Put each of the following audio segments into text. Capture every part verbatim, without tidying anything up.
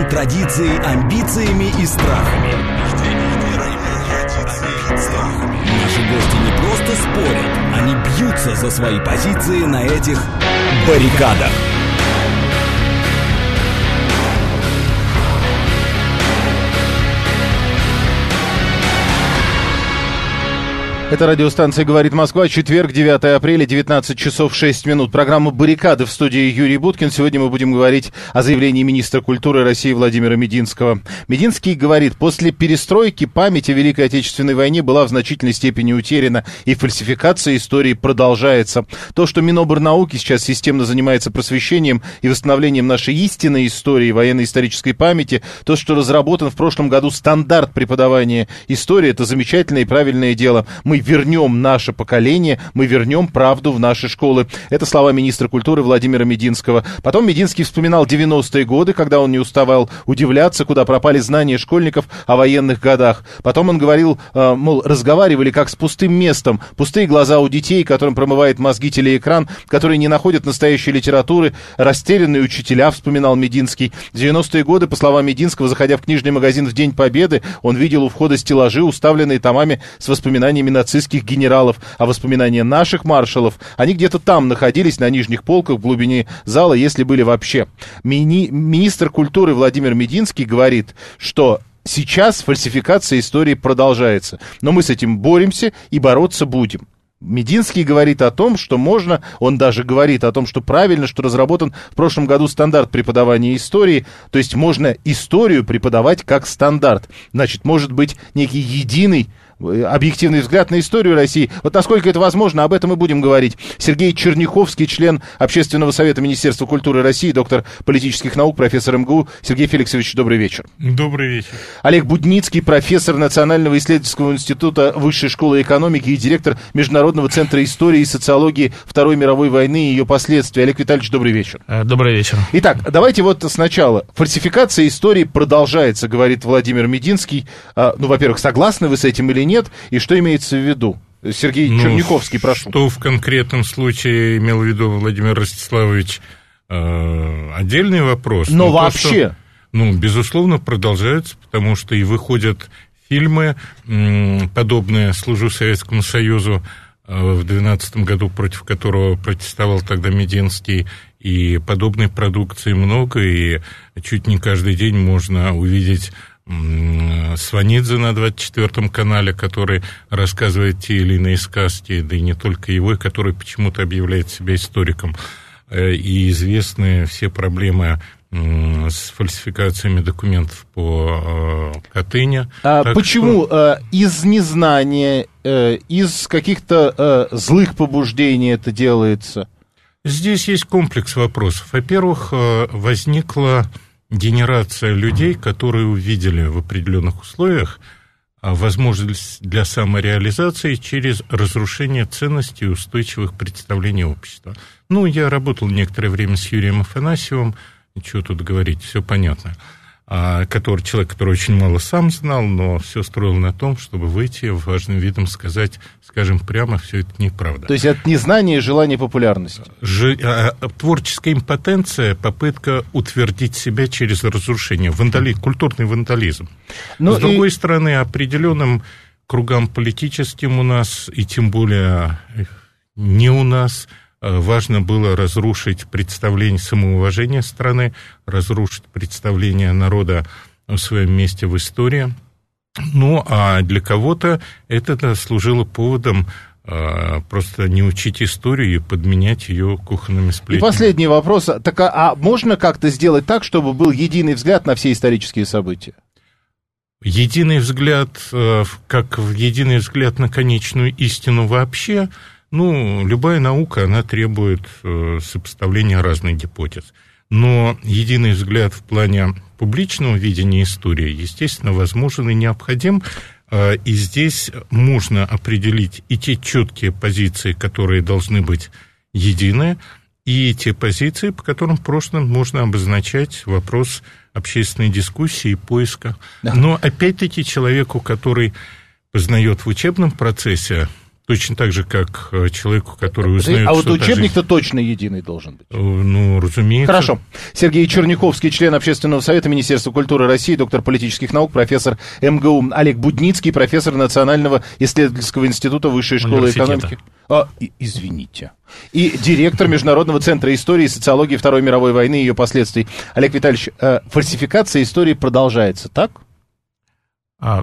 Между традицией, амбициями и страхами. Наши гости не просто спорят, они бьются за свои позиции на этих баррикадах. Это радиостанция «Говорит Москва», четверг, девятое апреля, девятнадцать часов шесть минут. Программа «Баррикады», в студии Юрий Буткин. Сегодня мы будем говорить о заявлении министра культуры России Владимира Мединского. Мединский говорит, после перестройки память о Великой Отечественной войне была в значительной степени утеряна, и фальсификация истории продолжается. То, что Минобрнауки сейчас системно занимается просвещением и восстановлением нашей истинной истории, военно-исторической памяти, то, что разработан в прошлом году стандарт преподавания истории, это замечательное и правильное дело. Мы вернем наше поколение, мы вернем правду в наши школы. Это слова министра культуры Владимира Мединского. Потом Мединский вспоминал девяностые годы, когда он не уставал удивляться, куда пропали знания школьников о военных годах. Потом он говорил, мол, разговаривали как с пустым местом. Пустые глаза у детей, которым промывает мозги телеэкран, которые не находят настоящей литературы. Растерянные учителя, вспоминал Мединский. В девяностые годы, по словам Мединского, заходя в книжный магазин в День Победы, он видел у входа стеллажи, уставленные томами с воспоминаниями нацистских генералов, а воспоминания наших маршалов, они где-то там находились, на нижних полках, в глубине зала, если были вообще. Мини- министр культуры Владимир Мединский говорит, что сейчас фальсификация истории продолжается, но мы с этим боремся и бороться будем. Мединский говорит о том, что можно, он даже говорит о том, что правильно, что разработан в прошлом году стандарт преподавания истории, то есть можно историю преподавать как стандарт. Значит, может быть некий единый объективный взгляд на историю России. Вот насколько это возможно, об этом и будем говорить. Сергей Черняховский, член Общественного совета Министерства культуры России, доктор политических наук, профессор эм гэ у. Сергей Феликсович, добрый вечер. Добрый вечер. Олег Будницкий, профессор Национального исследовательского института Высшей школы экономики и директор Международного центра истории и социологии Второй мировой войны и ее последствий. Олег Витальевич, добрый вечер. Добрый вечер. Итак, давайте вот сначала. Фальсификация истории продолжается, говорит Владимир Мединский. Ну, во-первых, согласны вы с этим или нет, и что имеется в виду? Сергей ну, Черняховский, прошу. Что в конкретном случае имел в виду Владимир Ростиславович, э, отдельный вопрос. Но, Но вообще... То, что, ну, безусловно, продолжается, потому что и выходят фильмы, м, подобные «Служу Советскому Союзу», э, в двенадцатом году, против которого протестовал тогда Мединский, и подобной продукции много, и чуть не каждый день можно увидеть Сванидзе на двадцать четвёртом канале, который рассказывает те или иные сказки, да и не только его, который почему-то объявляет себя историком. И известны все проблемы с фальсификациями документов по Катыни. А почему что... из незнания, из каких-то злых побуждений это делается? Здесь есть комплекс вопросов. Во-первых, возникла генерация людей, которые увидели в определенных условиях возможность для самореализации через разрушение ценностей и устойчивых представлений общества. Ну, я работал некоторое время с Юрием Афанасьевым, ничего тут говорить, все понятно. А, который, человек, который очень мало сам знал, но все строил на том, чтобы выйти важным видом сказать, скажем прямо, все это неправда. То есть это незнание и желание популярности. Ж... А, творческая импотенция, попытка утвердить себя через разрушение, вандали... культурный вандализм. Но С и... другой стороны, определенным кругам политическим у нас, и тем более не у нас, важно было разрушить представление самоуважения страны, разрушить представление народа о своем месте в истории. Ну, а для кого-то это служило поводом э, просто не учить историю и подменять ее кухонными сплетнями. И последний вопрос. Так, а, а можно как-то сделать так, чтобы был единый взгляд на все исторические события? Единый взгляд, э, как единый взгляд на конечную истину вообще. Ну, любая наука, она требует э, сопоставления разных гипотез. Но единый взгляд в плане публичного видения истории, естественно, возможен и необходим. Э, и здесь можно определить и те четкие позиции, которые должны быть едины, и те позиции, по которым в прошлом можно обозначать вопрос общественной дискуссии и поиска. Но, опять-таки, человеку, который познает в учебном процессе Точно так же, как человеку, который узнает... А вот учебник-то жизнь... точно единый должен быть. Ну, разумеется. Хорошо. Сергей Черняковский, член Общественного совета Министерства культуры России, доктор политических наук, профессор эм гэ у. Олег Будницкий, профессор Национального исследовательского института Высшей школы экономики. А, и, извините. И директор Международного центра истории и социологии Второй мировой войны и ее последствий. Олег Витальевич, э, фальсификация истории продолжается, так? А,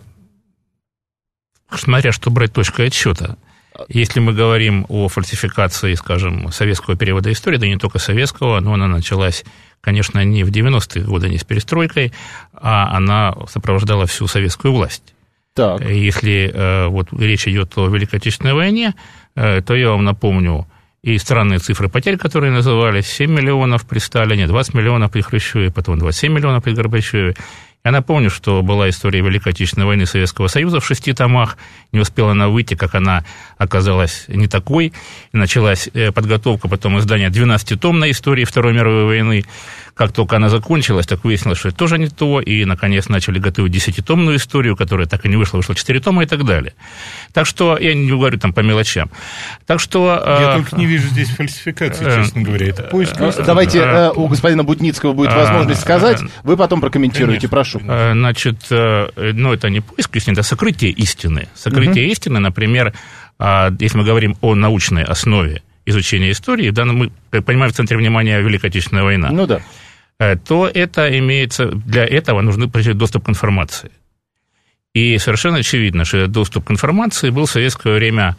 смотря что брать точкой отсчета. Если мы говорим о фальсификации, скажем, советского периода истории, да не только советского, но она началась, конечно, не в девяностые годы, не с перестройкой, а она сопровождала всю советскую власть. Так. Если э, вот речь идет о Великой Отечественной войне, э, то я вам напомню и странные цифры потерь, которые назывались: семь миллионов при Сталине, двадцать миллионов при Хрущеве, потом двадцать семь миллионов при Горбачеве. Я напомню, что была история Великой Отечественной войны Советского Союза в шести томах. Не успела она выйти, как она оказалась не такой. И началась подготовка, потом издание двенадцатитомной истории Второй мировой войны. Как только она закончилась, так выяснилось, что это тоже не то. И, наконец, начали готовить десятитомную историю, которая так и не вышла, вышла четыре тома и так далее. Так что, я не говорю там по мелочам. Так что... Я э, только не вижу здесь фальсификации, э, честно говоря. Это поиск. Э, давайте э, у господина Будницкого будет возможность сказать. Вы потом прокомментируете, прошу. Значит, ну, это не поиск истины, это сокрытие истины. Сокрытие угу. истины, например, если мы говорим о научной основе изучения истории, в данном, мы понимаем, в центре внимания Великая Отечественная война, ну, да. то это имеется, для этого нужен доступ к информации. И совершенно очевидно, что доступ к информации был в советское время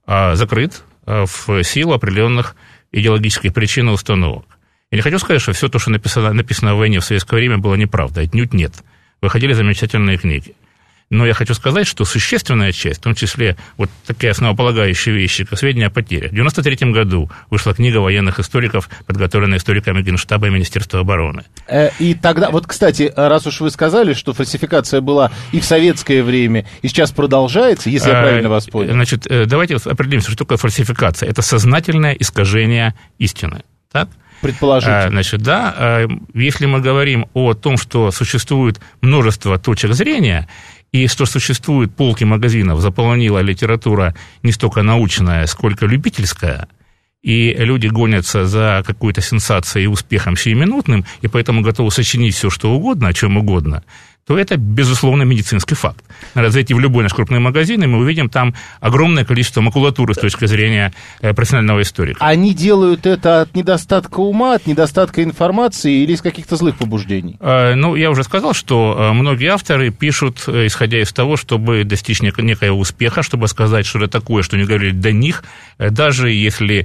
закрыт в силу определенных идеологических причин и установок. Я не хочу сказать, что все то, что написано, написано о войне в советское время, было неправдой. Отнюдь нет. Выходили замечательные книги. Но я хочу сказать, что существенная часть, в том числе вот такие основополагающие вещи, как сведения о потерях. В девяносто третьем году вышла книга военных историков, подготовленная историками Генштаба и Министерства обороны. И тогда, вот, кстати, раз уж вы сказали, что фальсификация была и в советское время, и сейчас продолжается, если я правильно вас понял. Значит, давайте определимся, что такое фальсификация. Это сознательное искажение истины. Так? Предположительно. Значит, да, если мы говорим о том, что существует множество точек зрения, и что существует полки магазинов, заполонила литература не столько научная, сколько любительская, и люди гонятся за какой-то сенсацией и успехом сиюминутным, и поэтому готовы сочинить все, что угодно, о чем угодно, то это, безусловно, медицинский факт. Надо зайти в любой наш крупный магазин, и мы увидим там огромное количество макулатуры с точки зрения профессионального историка. Они делают это от недостатка ума, от недостатка информации или из каких-то злых побуждений? Ну, я уже сказал, что многие авторы пишут, исходя из того, чтобы достичь некоего успеха, чтобы сказать что-то такое, что не говорили до них, даже если...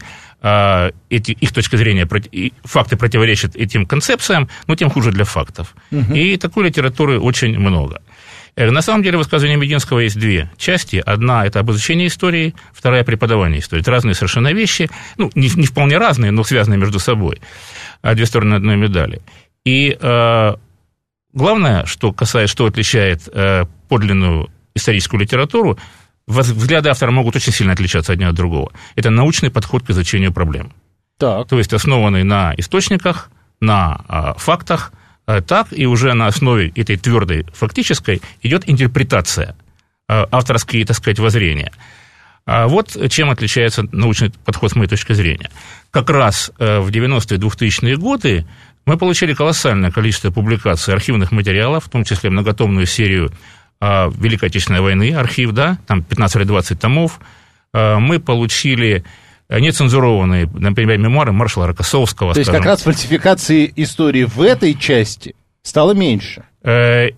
Эти, их точка зрения, факты противоречат этим концепциям, но тем хуже для фактов. Угу. И такой литературы очень много. На самом деле, высказывания Мединского есть две части. Одна – это об изучении истории, вторая – преподавание истории. Это разные совершенно вещи, ну, не, не вполне разные, но связанные между собой. Две стороны одной медали. И э, главное, что касается, что отличает э, подлинную историческую литературу, взгляды автора могут очень сильно отличаться один от другого. Это научный подход к изучению проблем. Так. То есть основанный на источниках, на а, фактах, а, так и уже на основе этой твердой фактической идет интерпретация, а, авторские, так сказать, воззрения. А вот чем отличается научный подход с моей точки зрения. Как раз а, в девяностые и двухтысячные годы мы получили колоссальное количество публикаций архивных материалов, в том числе многотомную серию Великой Отечественной войны, архив, да, там пятнадцать или двадцать томов. Мы получили нецензурованные, например, мемуары маршала Рокоссовского. То есть скажем. Как раз фальсификации истории в этой части стало меньше? Я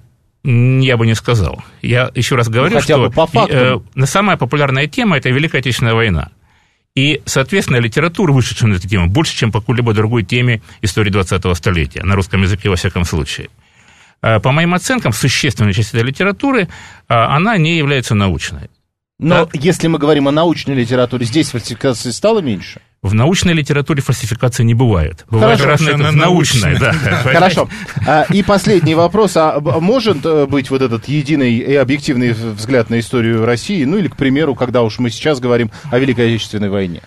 бы не сказал. Я еще раз говорю, ну, хотя что бы по факту. Самая популярная тема – это Великая Отечественная война. И, соответственно, литература, вышедшая на эту тему, больше, чем по какой-либо другой теме истории двадцатого столетия, на русском языке во всяком случае. По моим оценкам, существенная часть этой литературы, она не является научной. Но так? Если мы говорим о научной литературе, здесь фальсификации стало меньше? В научной литературе фальсификации не бывает. Бывает разное научное. Да. Хорошо. И последний вопрос. А может быть вот этот единый и объективный взгляд на историю России, ну или, к примеру, когда уж мы сейчас говорим о Великой Отечественной войне?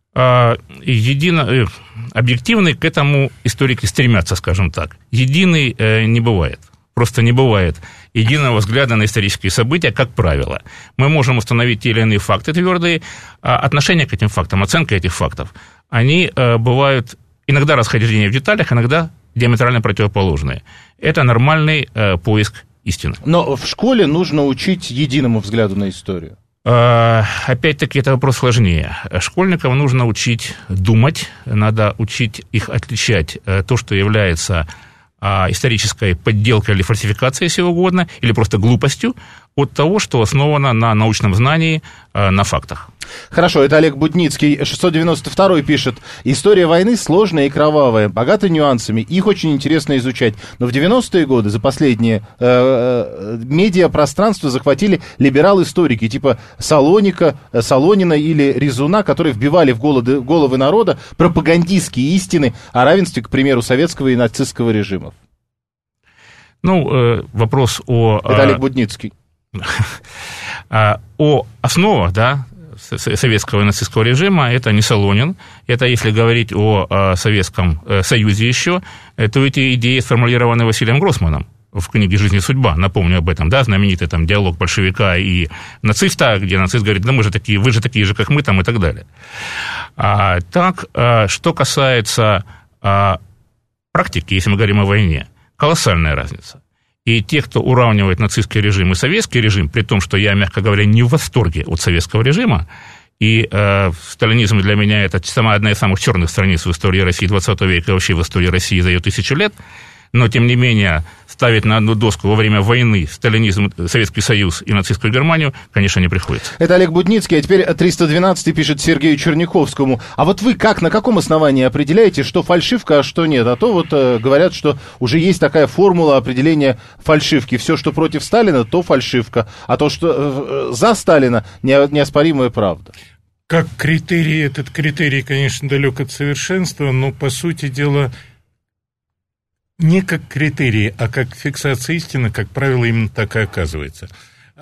Едино, объективный к этому историки стремятся, скажем так. Единый не бывает. Просто не бывает. единого взгляда на исторические события, как правило. Мы можем установить те или иные факты твердые, а отношение к этим фактам, оценка этих фактов, они э, бывают иногда расхождения в деталях, иногда диаметрально противоположные. Это нормальный э, поиск истины. Но в школе нужно учить единому взгляду на историю. Опять-таки, это вопрос сложнее. Школьникам нужно учить думать, надо учить их отличать то, что является исторической подделкой или фальсификацией, если угодно, или просто глупостью, от того, что основано на научном знании, на фактах. Хорошо, это Олег Будницкий, шестьсот девяносто второй пишет: история войны сложная и кровавая, богата нюансами, их очень интересно изучать. Но в девяностые годы за последние э, э, медиапространство захватили либерал-историки типа Салоника, Солонина или Резуна, которые вбивали в головы, головы народа пропагандистские истины о равенстве, к примеру, советского и нацистского режимов. Ну, э, вопрос о... Это Олег Будницкий. О основах, да, советского и нацистского режима, это не Солонин, это если говорить о, о Советском Союзе еще, то эти идеи сформулированы Василием Гроссманом в книге «Жизнь и судьба», напомню об этом, да, знаменитый там диалог большевика и нациста, где нацист говорит: да мы же такие, вы же такие же, как мы, там, и так далее. А, так, а, что касается а, практики, если мы говорим о войне, колоссальная разница. И те, кто уравнивает нацистский режим и советский режим, при том, что я, мягко говоря, не в восторге от советского режима, и э, сталинизм для меня это самая, одна из самых черных страниц в истории России двадцатого века и вообще в истории России за ее тысячу лет, но, тем не менее, ставить на одну доску во время войны сталинизм, Советский Союз и нацистскую Германию, конечно, не приходится. Это Олег Будницкий, а теперь триста двенадцатый пишет Сергею Черняховскому: а вот вы как, на каком основании определяете, что фальшивка, а что нет? А то вот э, говорят, что уже есть такая формула определения фальшивки. Все, что против Сталина, то фальшивка, а то, что э, за Сталина, не, неоспоримая правда. Как критерий, этот критерий, конечно, далек от совершенства, но, по сути дела, не как критерий, а как фиксация истины, как правило, именно так и оказывается.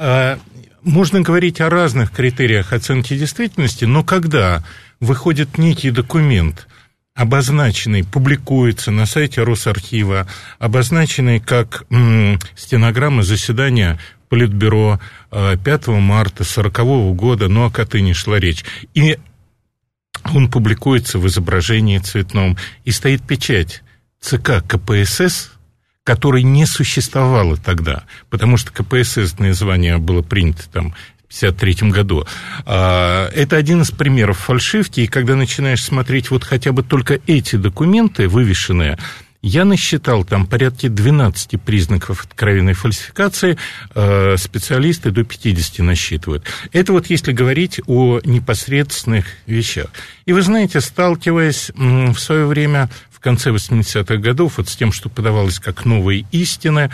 Можно говорить о разных критериях оценки действительности, но когда выходит некий документ, обозначенный, публикуется на сайте Росархива, обозначенный как м, стенограмма заседания Политбюро пятого марта сорокового года, ну, о Катыни шла речь, и он публикуется в изображении цветном, и стоит печать ЦК КПСС, которой не существовало тогда, потому что КПСС название было принято там в пятьдесят третьем году. Это один из примеров фальшивки, и когда начинаешь смотреть вот хотя бы только эти документы, вывешенные, я насчитал там порядка двенадцати признаков откровенной фальсификации, специалисты до пятидесяти насчитывают. Это вот если говорить о непосредственных вещах. И вы знаете, сталкиваясь в свое время, в конце восьмидесятых годов, вот с тем, что подавалось как новые истины,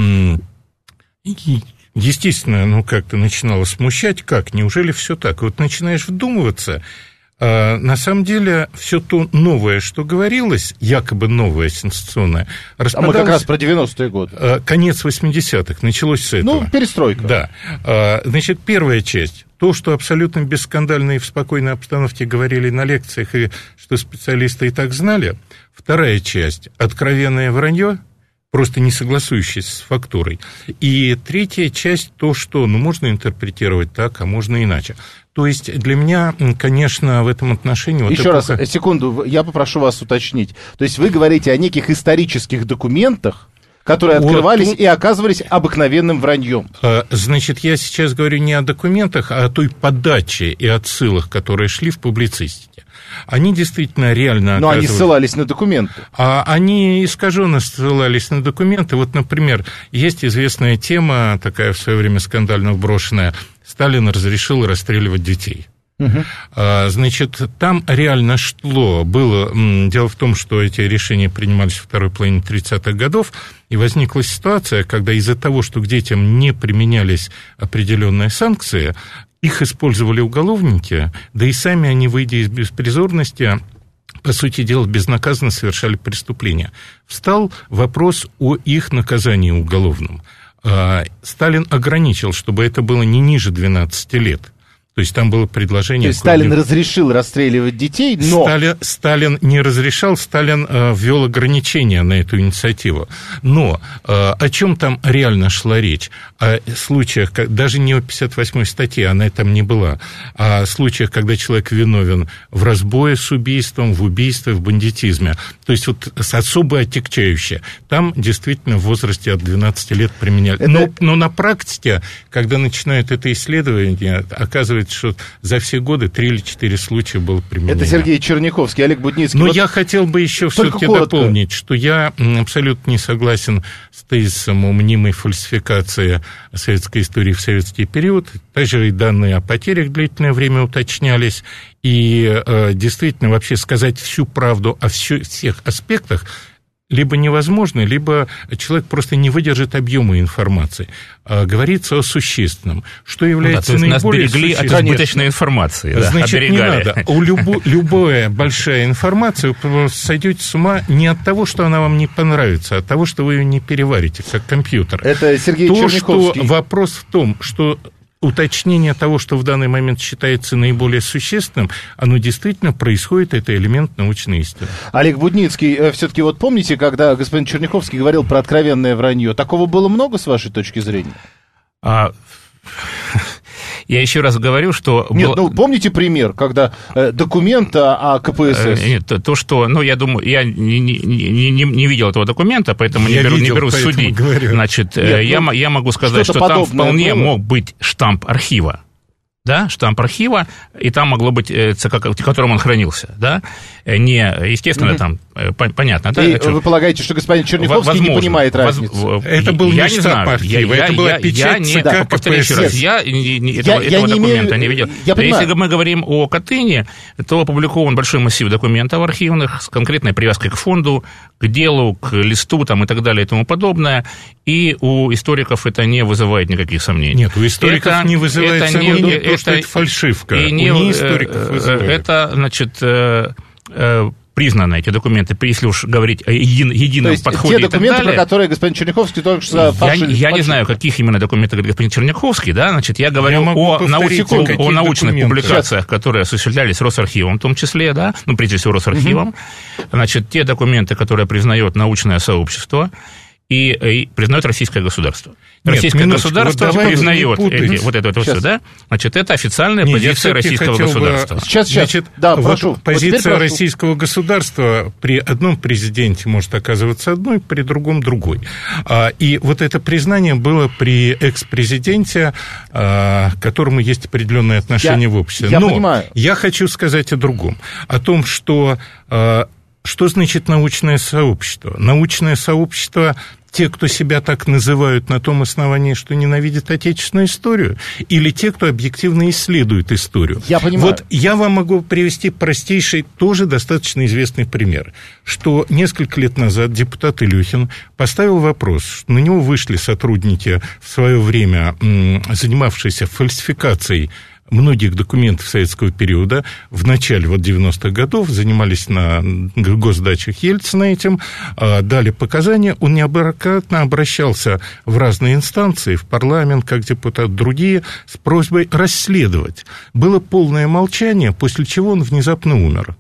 естественно, ну как-то начинало смущать, как, неужели все так? И вот начинаешь вдумываться. На самом деле, все то новое, что говорилось, якобы новое, сенсационное, распадалось... А мы как раз про девяностые годы. Конец восьмидесятых, началось с этого. Ну, перестройка. Да. Значит, первая часть, то, что абсолютно бесскандально и в спокойной обстановке говорили на лекциях, и что специалисты и так знали. Вторая часть, откровенное вранье, просто не согласующееся с фактурой. И третья часть, то, что, ну, можно интерпретировать так, а можно иначе. То есть для меня, конечно, в этом отношении... Вот Еще эпоха... раз, секунду, я попрошу вас уточнить. То есть вы говорите о неких исторических документах, которые открывались вот, и оказывались обыкновенным враньем. Значит, я сейчас говорю не о документах, а о той подаче и отсылах, которые шли в публицистике. Они действительно реально... Но они ссылались на документы. А они искаженно ссылались на документы. Вот, например, есть известная тема, такая в свое время скандально вброшенная: Сталин разрешил расстреливать детей. Угу. Значит, там реально шло, было... Дело в том, что эти решения принимались во второй половине тридцатых годов, и возникла ситуация, когда из-за того, что к детям не применялись определенные санкции, их использовали уголовники, да и сами они, выйдя из беспризорности, по сути дела, безнаказанно совершали преступления. Встал вопрос о их наказании уголовном. Сталин ограничил, чтобы это было не ниже двенадцати лет. То есть там было предложение... То есть Сталин разрешил расстреливать детей, но... Сталин, Сталин не разрешал, Сталин э, ввел ограничения на эту инициативу. Но э, о чем там реально шла речь? О случаях, как, даже не о пятьдесят восьмой статье, она там не была, а о случаях, когда человек виновен в разбое с убийством, в убийстве, в бандитизме. То есть вот особо отягчающее. Там действительно в возрасте от двенадцати лет применяли. Это... Но, но на практике, когда начинают это исследование, оказывается, что за все годы три или четыре случая было применено. Это Сергей Черняховский, Олег Будницкий. Но вот... я хотел бы еще все-таки дополнить, что я абсолютно не согласен с тезисом о мнимой фальсификации советской истории в советский период. Также и данные о потерях длительное время уточнялись. И э, действительно вообще сказать всю правду о всё, всех аспектах либо невозможно, либо человек просто не выдержит объема информации. А говорится о существенном, что является ну да, наиболее нас берегли от избыточной информации. Да, значит, оберегали. Не надо. У любо, любая большая информация, вы сойдете с ума не от того, что она вам не понравится, а от того, что вы ее не переварите, как компьютер. Это Сергей То, Черняховский. что вопрос в том, что уточнение того, что в данный момент считается наиболее существенным, оно действительно происходит, это элемент научной истины. Олег Будницкий, все-таки вот помните, когда господин Черняховский говорил про откровенное вранье, такого было много с вашей точки зрения? А... Я еще раз говорю, что... Нет, ну, помните пример, когда э, документ о КПСС... Нет, то, то, что... Ну, я думаю, я не, не, не, не видел этого документа, поэтому я не беру, видел, не беру судить. Говорю. Значит, Нет, я, ну, я могу сказать, что там вполне было. Мог быть штамп архива. Да, штамп архива, и там могло быть ЦК, в котором он хранился, да, не, естественно, угу. там, понятно, да. И вы полагаете, что господин Черняховский возможно, не понимает разницы? Воз... Это был я не штамп архива, я, это я, была печать я, ЦК да, повторю еще раз, я, я этого, я этого не документа имею... не видел. Я Если мы говорим о Катыни, то опубликован большой массив документов архивных с конкретной привязкой к фонду, к делу, к листу там, и так далее и тому подобное, и у историков это не вызывает никаких сомнений. Нет, у историков это, не вызывает сомнений, не, то, что это фальшивка. И не, не историков вызывает. Это, значит, признаны эти документы, если уж говорить о един, едином то есть подходе те документы, и так далее, про которые господин Черняховский только что фальшивил. Я, я не знаю, каких именно документов говорит господин Черняховский, да, значит, я говорю я о, науч, о, о научных документы. Публикациях, которые осуществлялись Росархивом в том числе, да, ну, прежде всего Росархивом, угу. Значит, те документы, которые признает научное сообщество, И, и признает российское государство. Нет, Российское минуточку, государство вот признает эти, вот это вот все, да? Значит, это официальная Нет, позиция российского государства. Бы... Сейчас, сейчас. Значит, да, вот прошу. Позиция вот российского государства при одном президенте может оказываться одной, при другом другой. И вот это признание было при экс-президенте, к которому есть определенные отношения я, в обществе. Я Но понимаю. я хочу сказать о другом. О том, что... Что значит научное сообщество? Научное сообщество – те, кто себя так называют на том основании, что ненавидят отечественную историю, или те, кто объективно исследует историю? Я понимаю. Вот я вам могу привести простейший, тоже достаточно известный пример, что несколько лет назад депутат Илюхин поставил вопрос, что на него вышли сотрудники в свое время, занимавшиеся фальсификацией многих документов советского периода в начале вот девяностых годов, занимались на госдачах Ельцина этим, дали показания, он неоднократно обращался в разные инстанции, в парламент, как депутат, другие, с просьбой расследовать. Было полное молчание, после чего он внезапно умер.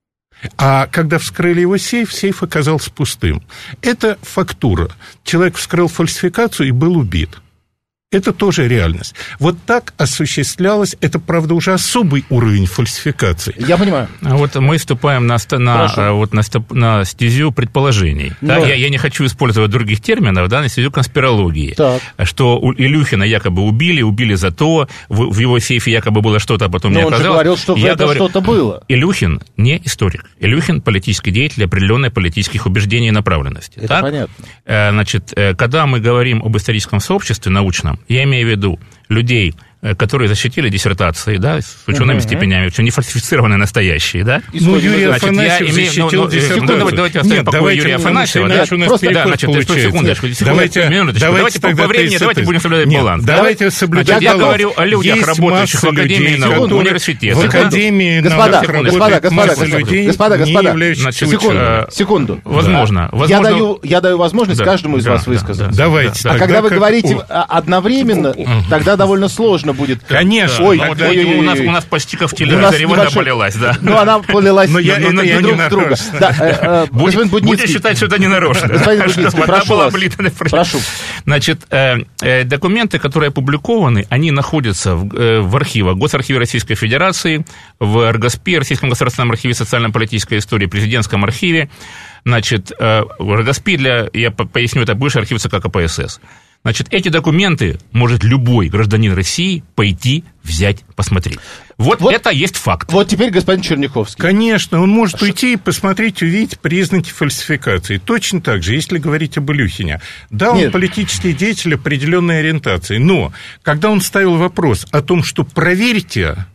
А когда вскрыли его сейф, сейф оказался пустым. Это фактура. Человек вскрыл фальсификацию и был убит. Это тоже реальность. Вот так осуществлялось, это, правда, уже особый уровень фальсификации. Я понимаю. Вот мы вступаем на, на, вот на, на стезю предположений. Да, я, я не хочу использовать других терминов, да, на стезю конспирологии. Так. Что у Илюхина якобы убили, убили за то, в, в его сейфе якобы было что-то, а потом Но не он оказалось. Он же говорил, что в это говорю, что-то было. Илюхин не историк. Илюхин политический деятель определенной политических убеждений и направленности. Это так? понятно. Значит, когда мы говорим об историческом сообществе научном, я имею в виду людей, которые защитили диссертации, да, с учеными uh-huh. степенями, все не фальсифицированные, настоящие, да. Ну, Юрий значит, Афанасьев имею, защитил ну, ну, диссертацию. Давайте, давайте оставим Нет, покой давайте, Юрия Афанасьева, да. Да, просто, да, значит, секундочку, секундочку, давайте, минуточку, давайте, давайте по времени, давайте будем соблюдать Нет, баланс. Давайте соблюдать баланс. Я говорю о людях, есть работающих в Академии наук, в университете. В Академии господа, наук господа, господа, людей, господа, господа, секунду, секунду. Возможно. Я даю возможность каждому из вас высказаться. Давайте. А когда вы говорите одновременно, тогда довольно сложно будет... Конечно. Ой, да, ой, да, ой, ой, у, нас, ой. у нас почти как в телевизоре вода небольшой... полилась, да. Ну, она полилась но я, но, но я друг не с друга. нарочно. Да, э, э, господин Будницкий. Будете считать, что это не нарочно. Господин Будницкий, вода прошу была вас. облита. Прошу. Значит, э, э, документы, которые опубликованы, они находятся в, э, в архивах Госархива Российской Федерации, в РГОСПе, Российском государственном архиве социально-политической истории, Президентском архиве. Значит, э, в РГОСПе, для, я поясню, это бывший архив ЦК КПСС. Значит, эти документы может любой гражданин России пойти, взять, посмотреть. Вот, вот это есть факт. Вот теперь господин Черняховский. Конечно, он может уйти и посмотреть, увидеть признаки фальсификации. Точно так же, если говорить об Илюхине. Да, он Нет. политический деятель определенной ориентации, но когда он ставил вопрос о том, что проверьте...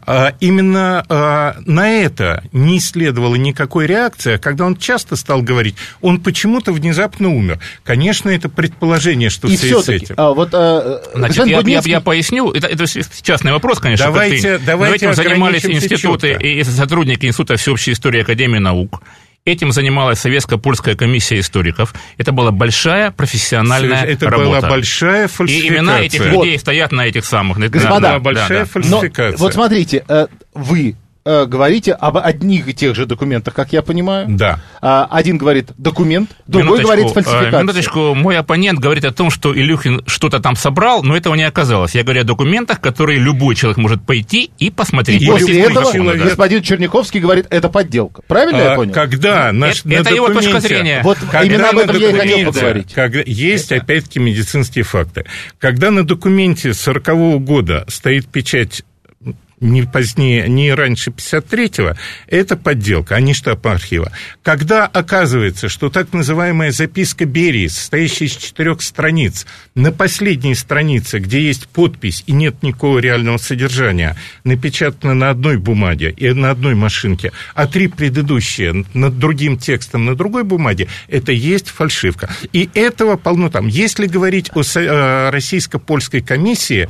Именно на это не следовало никакой реакции, а когда он часто стал говорить, он почему-то внезапно умер. Конечно, это предположение, что и в связи с все-таки, этим. а, вот, а, Значит, я, Будницкий... я, я поясню, это, это частный вопрос, конечно. Давайте, ты, давайте но этим занимались ограничимся институты четко. и сотрудники Института всеобщей истории Академии наук. Этим занималась Советско-Польская комиссия историков. Это была большая профессиональная это работа. была большая фальсификация. И имена этих Вот. людей стоят на этих самых... Господа, да, да, большая да, да. фальсификация. Но, вот смотрите, вы говорите об одних и тех же документах, как я понимаю. Да. Один говорит документ, другой Минуточку, говорит фальсификация. Минуточку, мой оппонент говорит о том, что Илюхин что-то там собрал, но этого не оказалось. Я говорю о документах, которые любой человек может пойти и посмотреть. И после любой этого человек. господин Черняховский говорит, это подделка. Правильно А, я понял? Когда наш, Это- на это его документе- точка зрения. Вот когда именно об на этом я и хотел документе- поговорить. Когда, есть, опять-таки, медицинские факты. Когда на документе сорокового года стоит печать не позднее, не раньше пятьдесят третьего, это подделка, а не штаб архива. Когда оказывается, что так называемая записка Берии, состоящая из четырех страниц, на последней странице, где есть подпись и нет никакого реального содержания, напечатана на одной бумаге и на одной машинке, а три предыдущие над другим текстом на другой бумаге, это есть фальшивка. И этого полно там. Если говорить о российско-польской комиссии,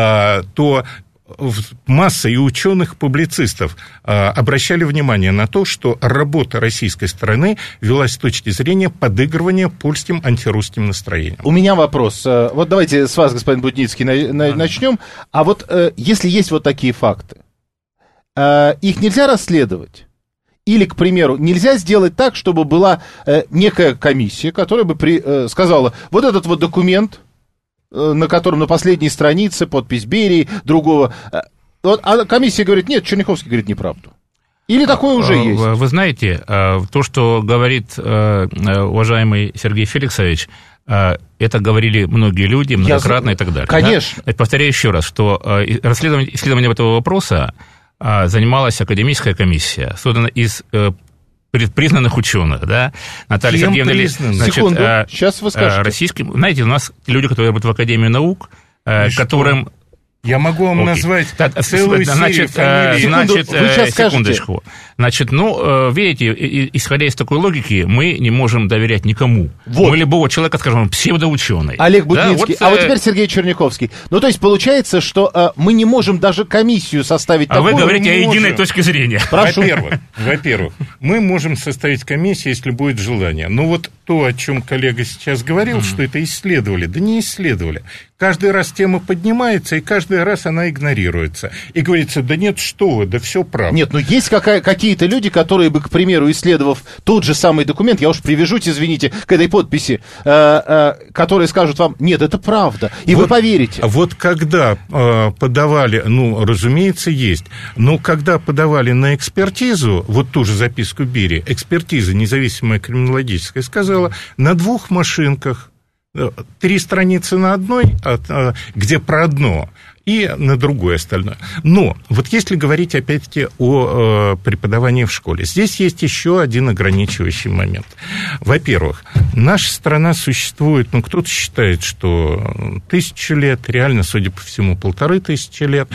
то масса и ученых-публицистов а, обращали внимание на то, что работа российской стороны велась с точки зрения подыгрывания польским антирусским настроениям. У меня вопрос. Вот давайте с вас, господин Будницкий, на, на, начнем. А вот э, если есть вот такие факты, э, их нельзя расследовать? Или, к примеру, нельзя сделать так, чтобы была э, некая комиссия, которая бы при, э, сказала, вот этот вот документ, на котором на последней странице подпись Берии, другого. Вот, а комиссия говорит, нет, Черняховский говорит неправду. Или такое уже есть? Вы знаете, то, что говорит уважаемый Сергей Феликсович, это говорили многие люди многократно Я... и так далее. Конечно. Да? Повторяю еще раз, что расследование, исследованием этого вопроса занималась академическая комиссия, создана из признанных ученых, да, Наталья Кем Сергеевна признанных? Значит, Секунду, а, сейчас вы скажете. Российским, знаете, у нас люди, которые работают в Академии наук, И которым... что? Я могу вам Окей. назвать Да, целую значит, серию фамилий. Секунду, Значит, вы сейчас секундочку. Значит, ну, видите, исходя из такой логики, мы не можем доверять никому. Вот. Мы любого человека, скажем, псевдоученый. Олег Будницкий. Да, а вот э, теперь Сергей Черняховский. Ну, то есть, получается, что э, мы не можем даже комиссию составить А вы такую... говорите о можем. единой точке зрения. Прошу. Во-первых, во-первых, мы можем составить комиссию, если будет желание. Но вот то, о чем коллега сейчас говорил, mm-hmm. что это исследовали, да не исследовали. Каждый раз тема поднимается, и каждый раз она игнорируется. И говорится, да нет, что вы, да все правда. Нет, ну есть какая- какие-то люди, которые бы, к примеру, исследовав тот же самый документ, я уж привяжусь, извините, к этой подписи, э, э, которые скажут вам, нет, это правда, и вот, вы поверите. Вот когда э, подавали, ну, разумеется, есть, но когда подавали на экспертизу, вот ту же записку Берии, экспертиза независимая криминологическая сказала, на двух машинках, три страницы на одной, где про одно, и на другое остальное. Но вот если говорить, опять-таки, о преподавании в школе, здесь есть еще один ограничивающий момент. Во-первых, наша страна существует, ну, кто-то считает, что тысячу лет, реально, судя по всему, полторы тысячи лет,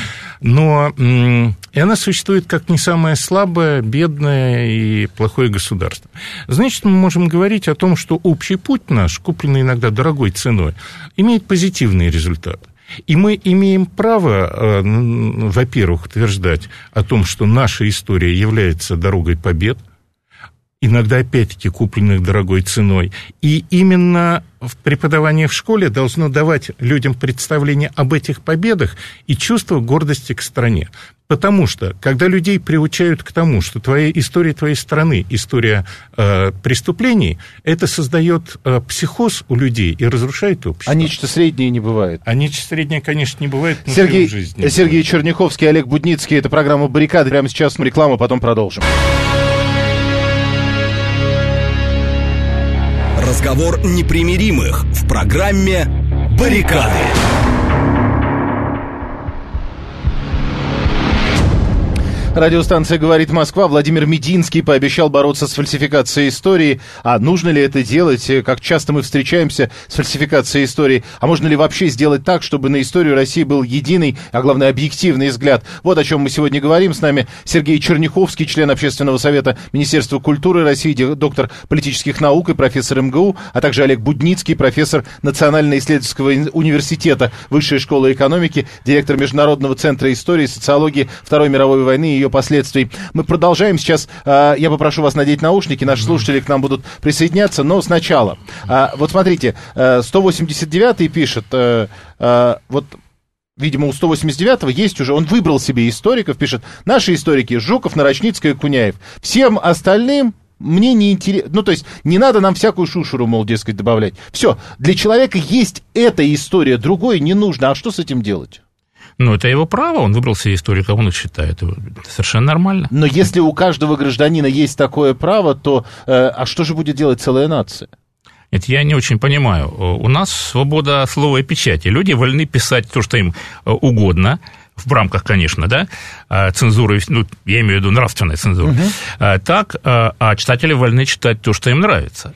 но и она существует как не самое слабое, бедное и плохое государство. Значит, мы можем говорить о том, что общий путь наш, купленный иногда дорогой ценой, имеет позитивные результаты. И мы имеем право, во-первых, утверждать о том, что наша история является дорогой побед, иногда, опять-таки, купленных дорогой ценой. И именно преподавание в школе должно давать людям представление об этих победах и чувство гордости к стране. Потому что, когда людей приучают к тому, что твоя история твоей страны, история э, преступлений, это создает э, психоз у людей и разрушает общество. А нечто среднее не бывает. А нечто среднее, конечно, не бывает. Сергей, в жизни Сергей Черняховский, Олег Будницкий. Это программа «Баррикады». Прямо сейчас реклама, потом продолжим. Разговор непримиримых в программе «Баррикады». Радиостанция «Говорит Москва». Владимир Мединский пообещал бороться с фальсификацией истории. А нужно ли это делать? Как часто мы встречаемся с фальсификацией истории? А можно ли вообще сделать так, чтобы на историю России был единый, а главное, объективный взгляд? Вот о чем мы сегодня говорим. С нами Сергей Черняховский, член Общественного совета Министерства культуры России, доктор политических наук и профессор эм гэ у, а также Олег Будницкий, профессор Национально-исследовательского университета Высшей школы экономики, директор Международного центра истории и социологии Второй мировой войны и ее последствий. Мы продолжаем сейчас. Э, я попрошу вас надеть наушники, наши слушатели к нам будут присоединяться, но сначала. Э, вот смотрите, э, сто восемьдесят девятый пишет, э, э, вот, видимо, у сто восемьдесят девятого есть уже, он выбрал себе историков, пишет, наши историки Жуков, Нарочницкая, Куняев. Всем остальным мне не интересно, ну, то есть, не надо нам всякую шушеру, мол, дескать, добавлять. Все, для человека есть эта история, другой не нужно, а что с этим делать? Ну, это его право, он выбрал себе историка, он их считает. Это совершенно нормально. Но если у каждого гражданина есть такое право, то э, а что же будет делать целая нация? Нет, я не очень понимаю. У нас свобода слова и печати. Люди вольны писать то, что им угодно, в рамках, конечно, да, цензуры, ну, я имею в виду нравственной цензуры. Угу. Так, а читатели вольны читать то, что им нравится.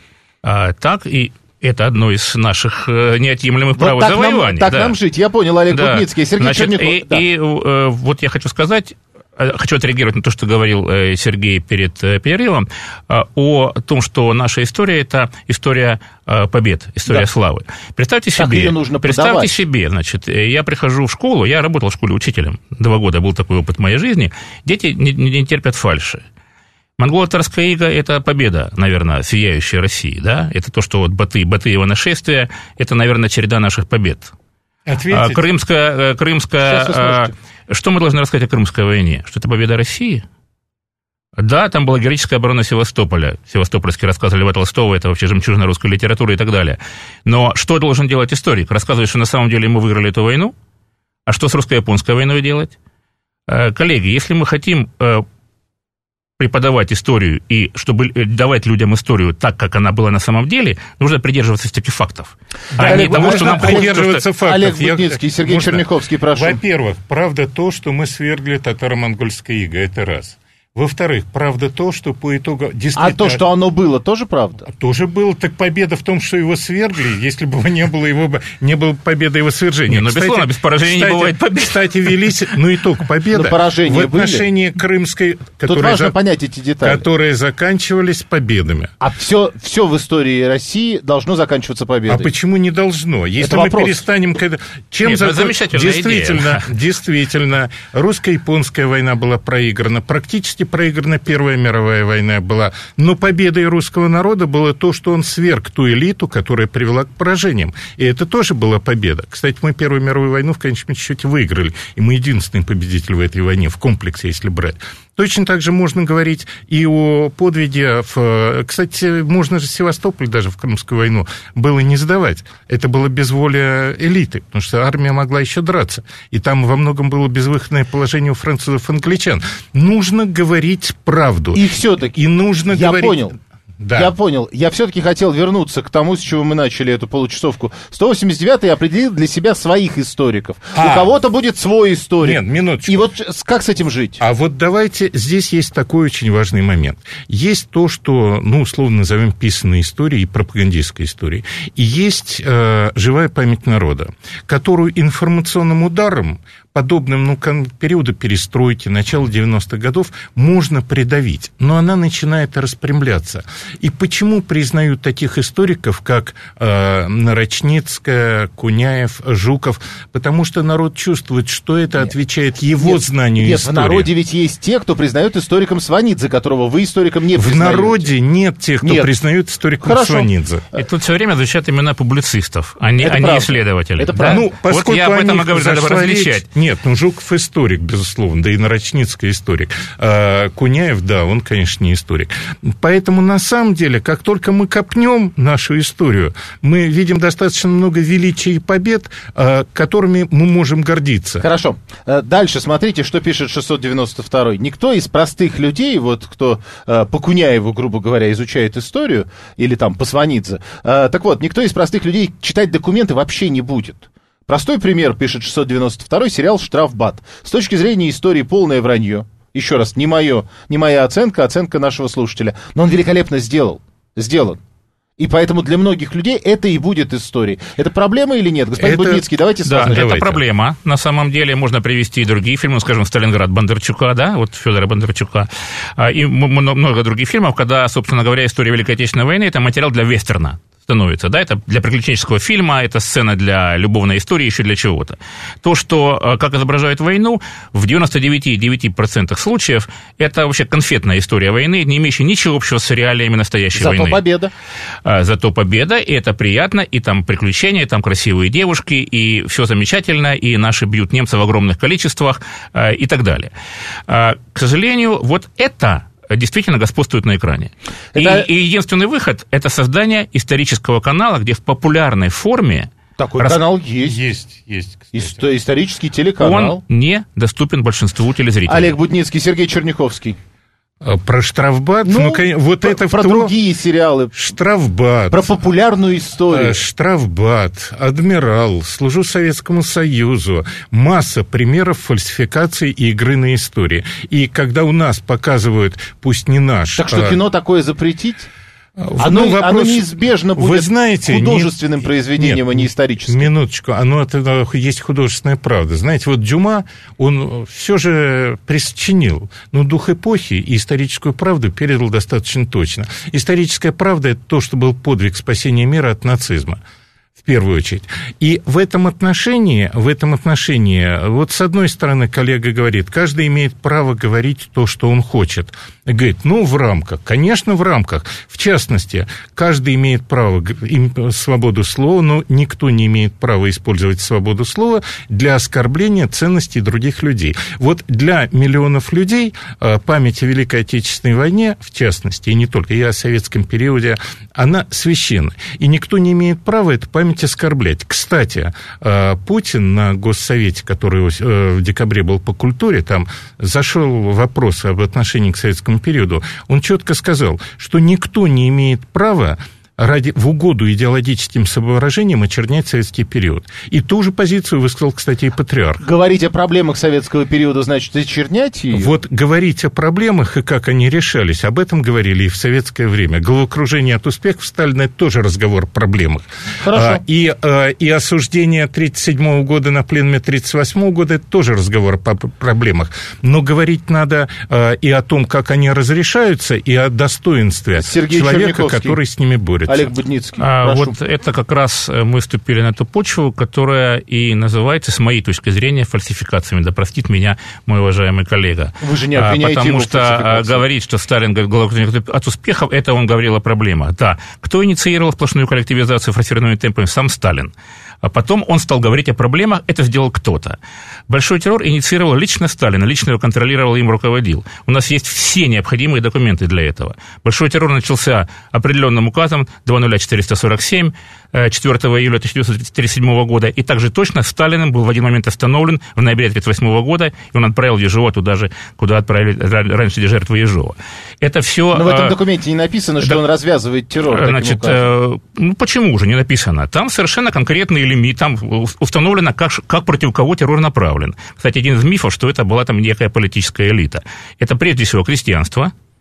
Так и... Это одно из наших неотъемлемых прав вот завоеваний. Так да. нам жить. Я понял, Олег да. Будницкий, Сергей Значит, Черняхов. И, да. и э, вот я хочу сказать, хочу отреагировать на то, что говорил э, Сергей перед э, перерывом, э, о том, что наша история – это история э, побед, история да. славы. Представьте так себе, ее нужно представьте подавать. себе, значит, я прихожу в школу, я работал в школе учителем, два года был такой опыт в моей жизни, дети не, не терпят фальши. Монголо-татарская ига – это победа, наверное, сияющей России, да? Это то, что вот Баты, Батыево нашествие – это, наверное, череда наших побед. А, Крымская, Крымская а, что мы должны рассказать о Крымской войне? Что это победа России? Да, там была героическая оборона Севастополя. Севастопольские рассказы Льва Толстого – это вообще жемчужина русской литературы и так далее. Но что должен делать историк? Рассказывать, что на самом деле мы выиграли эту войну? А что с русско-японской войной делать? Коллеги, если мы хотим преподавать историю и чтобы давать людям историю так, как она была на самом деле, нужно придерживаться таких фактов. Да, а Олег, не того, что нам придерживаться фактов. Олег Будницкий, Сергей можно? Черняховский, прошу. Во-первых, правда то, что мы свергли татаро-монгольское иго, это раз. Во-вторых, правда то, что по итогу... А то, что оно было, тоже правда? Тоже было. Так победа в том, что его свергли, если бы не было, его, не было победы его свержения. Не, но кстати, безусловно, без поражения кстати, не бывает победы. Кстати, велись... Ну, итог победа в отношении были? Крымской... Тут важно за... понять эти детали. Которые заканчивались победами. А все, все в истории России должно заканчиваться победой. А почему не должно? Если Это мы вопрос. перестанем... Чем Нет, закон... замечательная действительно, идея. Действительно, русско-японская война была проиграна, практически проиграна Первая мировая война была, но победой русского народа было то, что он сверг ту элиту, которая привела к поражениям. И это тоже была победа. Кстати, мы Первую мировую войну в конечном счете выиграли, и мы единственный победитель в этой войне, в комплексе, если брать. Точно так же можно говорить и о подвиге. В... Кстати, можно же Севастополь даже в Крымскую войну было не сдавать. Это было безволие элиты, потому что армия могла еще драться. И там во многом было безвыходное положение у французов и англичан. Нужно говорить правду. И все-таки, и нужно я говорить... понял. Да. Я понял. Я все-таки хотел вернуться к тому, с чего мы начали эту получасовку. сто восемьдесят девятый определил для себя своих историков. А. У кого-то будет свой историк. Нет, минуточку. И вот как с этим жить? А вот давайте, здесь есть такой очень важный момент. Есть то, что, ну, условно назовем писанной историей и пропагандистской историей. И есть э, живая память народа, которую информационным ударом подобным, ну, периоду перестройки, начала девяностых годов можно придавить, но она начинает распрямляться. И почему признают таких историков, как э, Нарочницкая, Куняев, Жуков? Потому что народ чувствует, что это нет, отвечает его нет, знанию нет, истории. В народе ведь есть те, кто признает историком Сванидзе, которого вы историком не признаете. В народе нет тех, кто нет. признает историком Хорошо. Сванидзе. И тут все время звучат имена публицистов, а не, а не исследователей. Это правда. Ну, вот я об этом и говорю, надо различать. Нет, ну, Жуков историк, безусловно, да и Нарочницкая историк. А Куняев, да, он, конечно, не историк. Поэтому, на самом деле, как только мы копнем нашу историю, мы видим достаточно много величия и побед, которыми мы можем гордиться. Хорошо. Дальше смотрите, что пишет шестьсот девяносто второй. Никто из простых людей, вот кто по Куняеву, грубо говоря, изучает историю, или там по Сванидзе, так вот, никто из простых людей читать документы вообще не будет. Простой пример, пишет шестьсот девяносто второй, сериал «Штрафбат». С точки зрения истории полное вранье. Еще раз, не, мое, не моя оценка, оценка нашего слушателя. Но он великолепно сделал, сделан. И поэтому для многих людей это и будет историей. Это проблема или нет? Господин это... Будницкий, давайте с вами. Да, давайте. Это проблема. На самом деле можно привести и другие фильмы, скажем, «Сталинград» Бондарчука, да, вот Федора Бондарчука, и много других фильмов, когда, собственно говоря, история Великой Отечественной войны – это материал для вестерна. Становится, да, это для приключенческого фильма, это сцена для любовной истории, еще для чего-то. То, что, как изображают войну, в девяносто девять целых девять десятых процента случаев, это вообще конфетная история войны, не имеющая ничего общего с реалиями настоящей Зато войны. Зато победа. А, зато победа, и это приятно, и там приключения, и там красивые девушки, и все замечательно, и наши бьют немцев в огромных количествах, а, и так далее. А, к сожалению, вот это... действительно господствует на экране. Это... И, и единственный выход – это создание исторического канала, где в популярной форме... Такой рас... канал есть. Есть, есть. Исто- исторический телеканал. Он не доступен большинству телезрителей. Олег Будницкий, Сергей Черняховский. Про «Штрафбат», ну, ну, вот про, это... Про то... другие сериалы. «Штрафбат». Про популярную историю. «Штрафбат», «Адмирал», «Служу Советскому Союзу». Масса примеров фальсификации и игры на истории. И когда у нас показывают, пусть не наш... Так что а... кино такое запретить? Оно, ну, вопрос... оно неизбежно будет Вы знаете, художественным не... произведением, нет, а не историческим. Минуточку, оно это есть художественная правда. Знаете, вот Дюма, он все же присочинил, но дух эпохи и историческую правду передал достаточно точно. Историческая правда – это то, что был подвиг спасения мира от нацизма. В первую очередь. И в этом отношении, в этом отношении, вот с одной стороны коллега говорит, каждый имеет право говорить то, что он хочет. Говорит, ну, в рамках, конечно, в рамках. В частности, каждый имеет право, свободу слова, но никто не имеет права использовать свободу слова для оскорбления ценностей других людей. Вот для миллионов людей память о Великой Отечественной войне, в частности, и не только, и о советском периоде, она священна. И никто не имеет права эту память оскорблять. Кстати, Путин на Госсовете, который в декабре был по культуре, там зашел вопрос об отношении к советскому периоду, он четко сказал, что никто не имеет права ради, в угоду идеологическим соображениям очернять советский период. И ту же позицию высказал, кстати, и патриарх. Говорить о проблемах советского периода, значит, очернять ее? Вот говорить о проблемах и как они решались, об этом говорили и в советское время. Головокружение от успехов Сталина – это тоже разговор о проблемах. Хорошо. А, и, а, и осуждение тридцать седьмого года на пленуме тридцать восьмого года – это тоже разговор о проблемах. Но говорить надо а, и о том, как они разрешаются, и о достоинстве Сергей человека, который с ними борется. Олег Будницкий, а, вот это как раз мы ступили на ту почву, которая и называется, с моей точки зрения, фальсификациями. Да простит меня мой уважаемый коллега. Вы же не обвиняете Потому его в что говорить, что Сталин говорил от успехов, это он говорил о проблемах. Да, кто инициировал сплошную коллективизацию форсированными темпами? Сам Сталин. А потом он стал говорить о проблемах, это сделал кто-то. Большой террор инициировал лично Сталин, лично его контролировал и им руководил. У нас есть все необходимые документы для этого. Большой террор начался определенным указом два ноль четыреста сорок семь четвёртого июля тысяча девятьсот тридцать седьмого года, и также точно Сталиным был в один момент остановлен в ноябре тридцать восьмого года, и он отправил Ежова туда же, куда отправили раньше жертвы Ежова. Это все... Но в этом документе не написано, что да, он развязывает террор. Значит, ну почему уже не написано? Там совершенно конкретный лимит, там установлено, как, как против кого террор направлен. Кстати, один из мифов, что это была там некая политическая элита. Это прежде всего крестьянство,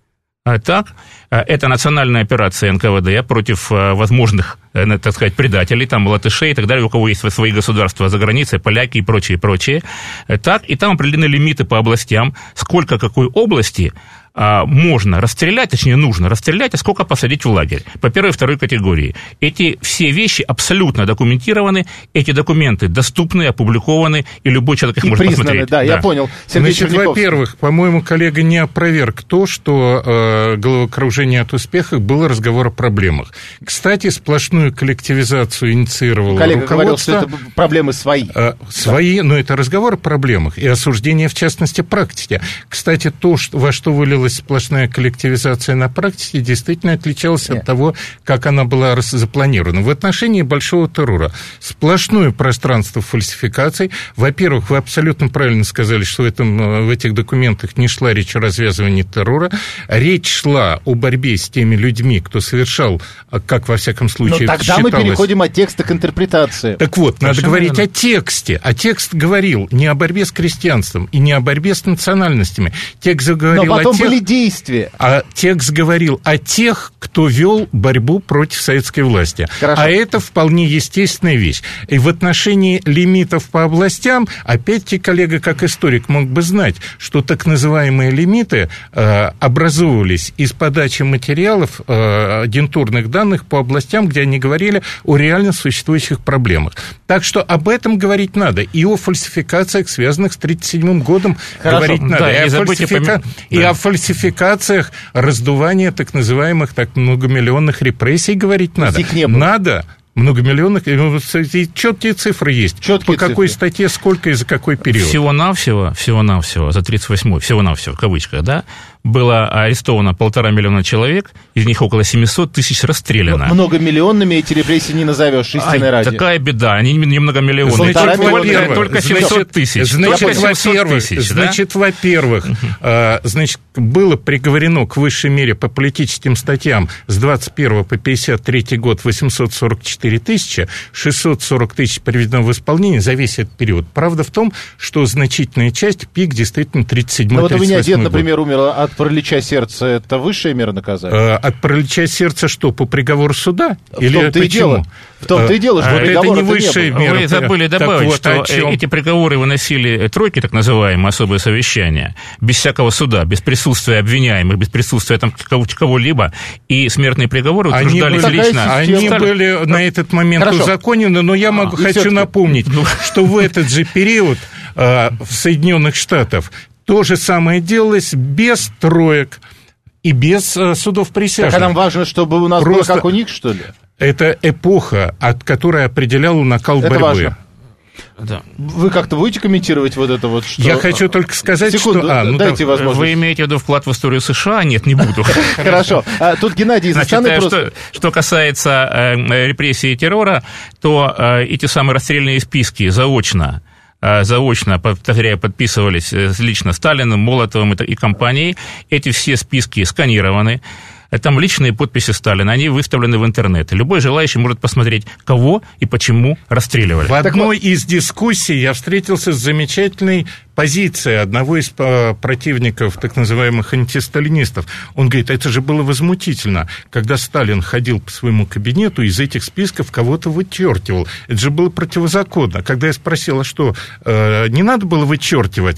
Так, это национальная операция эн ка вэ дэ против возможных, так сказать, предателей, там, латышей и так далее, у кого есть свои государства за границей, поляки и прочее, прочее. Так, и там определены лимиты по областям, сколько какой области можно расстрелять, точнее, нужно расстрелять, а сколько посадить в лагерь по первой и второй категории. Эти все вещи абсолютно документированы, эти документы доступны, опубликованы, и любой человек их и может признаны, посмотреть. Да, да, я понял. Сергей Значит, во-первых, по-моему, коллега не опроверг то, что э, головокружение от успеха было разговор о проблемах. Кстати, сплошную коллективизацию инициировало коллега руководство. Говорил, что это проблемы свои. Э, свои, да. Но это разговор о проблемах и осуждение, в частности, практики. Кстати, то, что, во что вылилось сплошная коллективизация на практике, действительно отличалась Нет. от того, как она была запланирована. В отношении большого террора сплошное пространство фальсификаций. Во-первых, вы абсолютно правильно сказали, что в, этом, в этих документах не шла речь о развязывании террора. Речь шла о борьбе с теми людьми, кто совершал, как во всяком случае Но тогда считалось... мы переходим от текста к интерпретации. Так вот, надо Совершенно говорить верно. о тексте. А текст говорил не о борьбе с крестьянством и не о борьбе с национальностями. Текст заговорил Но потом о тех... действия. А текст говорил о тех, кто вел борьбу против советской власти. Хорошо. А это вполне естественная вещь. И в отношении лимитов по областям, опять-таки, коллега, как историк, мог бы знать, что так называемые лимиты э, образовывались из подачи материалов, э, агентурных данных по областям, где они говорили о реально существующих проблемах. Так что об этом говорить надо. И о фальсификациях, связанных с тридцать седьмым годом, Хорошо. говорить надо. Да, и, и, о забудьте фальсифика... пом... и да. о фальсификациях, раздувания так называемых так многомиллионных репрессий говорить надо. Их не было. Надо. Многомиллионных, и четкие цифры есть. Четкие по какой цифры. статье, сколько и за какой период. Всего-навсего, всего-навсего, за тридцать восьмой, всего-навсего, в кавычках, да, было арестовано полтора миллиона человек, из них около семьсот тысяч расстреляно. Многомиллионными эти репрессии не назовешь, истинной Ай, ради. Такая беда, они не многомиллионные. Полтора Только, миллиона. только семьсот тысяч. Значит, Только семьсот во-первых, тысяч, да? значит, во-первых, э, значит, было приговорено к высшей мере по политическим статьям с двадцать первого по пятьдесят третий год восемьсот сорок четыре тысячи, шестьсот сорок тысяч приведено в исполнение за весь этот период. Правда в том, что значительная часть, пик действительно тридцать седьмой Ну вот у меня дед, год. например, умер от паралича сердца. Это высшая мера наказания? От паралича сердца что, по приговору суда? В Или том-то и почему? дело. В том-то и дело, что а, это не высшая не мера. Вы забыли добавить, вот, что эти приговоры выносили тройки, так называемые, особые совещания, без всякого суда, без присутствия обвиняемых, без присутствия там кого-либо, и смертные приговоры утверждались они были, лично. Они Стали... были на этот момент Хорошо. узаконены, но я могу, а, хочу напомнить, что в этот же период э, в Соединенных Штатах то же самое делалось без троек и без э, судов присяжных. Так, а нам важно, чтобы у нас Просто... было как у них, что ли? Это эпоха, от которой определяла накал это борьбы. Важно. Да. Вы как-то будете комментировать вот это вот, что... Я хочу только сказать, Секунду, что... А, ну, дайте да... возможность. Вы имеете в виду вклад в историю США? Нет, не буду. Хорошо. Тут Геннадий из Значит, Астаны что, что касается репрессий и террора, то эти самые расстрельные списки заочно заочно, повторяю, подписывались лично Сталиным, Молотовым и компанией. Эти все списки сканированы. Там личные подписи Сталина, они выставлены в интернет. Любой желающий может посмотреть, кого и почему расстреливали. В одной из дискуссий я встретился с замечательной позицией одного из противников так называемых антисталинистов. Он говорит, это же было возмутительно, когда Сталин ходил по своему кабинету, из этих списков кого-то вычеркивал. Это же было противозаконно. Когда я спросил, а что, не надо было вычеркивать?